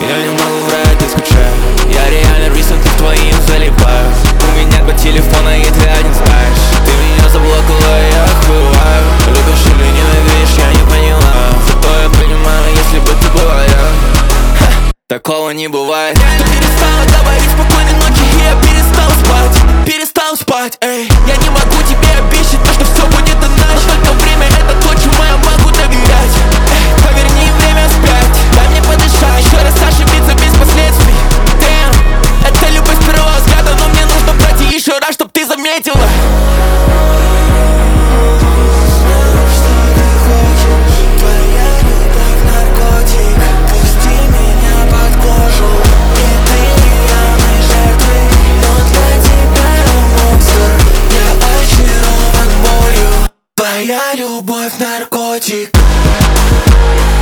Я не могу врать, я скучаю. Я реально рисунки твоим залипаю. У меня два телефона и ты один знаешь. Ты меня заблокала, я охуеваю. Любишь или ненавидишь, я не поняла. Зато я понимаю, если бы ты была я. Такого не бывает. Ты перестала говорить спокойной ночи, и я перестал спать, эй. Я не могу тебе обещать то, что все будет иначе. Но только время это то, чему я могу доверять. Эй, поверни время вспять, дай мне подышать. Еще раз ошибиться без последствий. Damn, это любовь с первого взгляда, но мне нужно пройти еще раз, чтоб ты заметила. Твоя любовь наркотик.